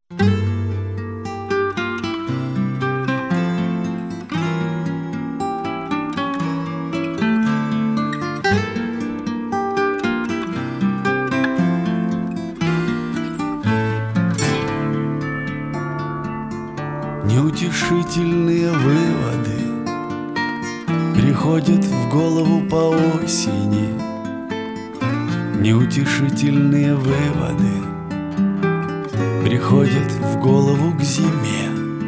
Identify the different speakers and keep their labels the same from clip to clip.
Speaker 1: Неутешительные выводы приходят в голову по осени. Неутешительные выводы приходят в голову к зиме.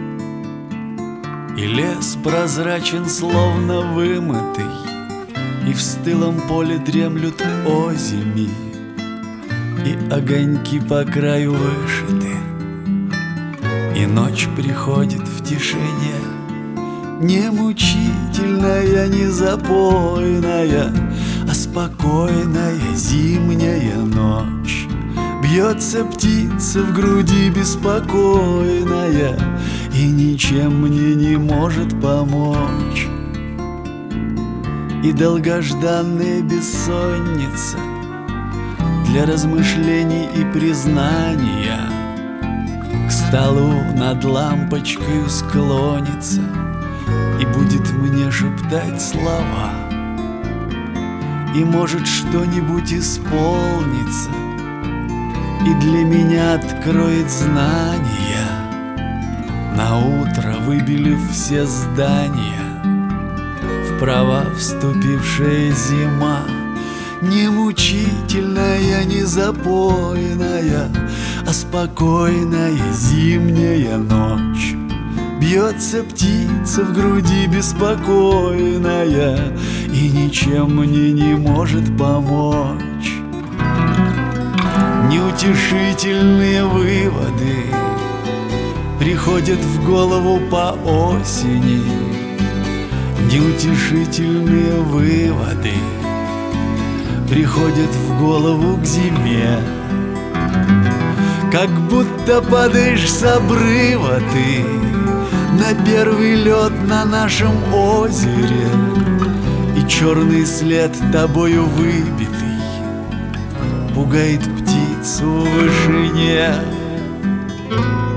Speaker 1: И лес прозрачен, словно вымытый, и в стылом поле дремлют озими, и огоньки по краю вышиты. И ночь приходит в тишине, не мучительная, не запойная, а спокойная зимняя ночь. Бьется птица в груди беспокойная и ничем мне не может помочь. И долгожданная бессонница для размышлений и признания к столу над лампочкой склонится и будет мне шептать слова. И может что-нибудь исполнится, и для меня откроет знания, наутро выбелив все здания. Вправо вступившая зима, не мучительная, не запойная, а спокойная зимняя ночь. Бьется птица в груди беспокойная и ничем мне не может помочь. Неутешительные выводы приходят в голову по осени. Неутешительные выводы приходят в голову к зиме. Как будто падаешь с обрыва ты на первый лед на нашем озере, и черный след тобою выбитый пугает птицу в вышине.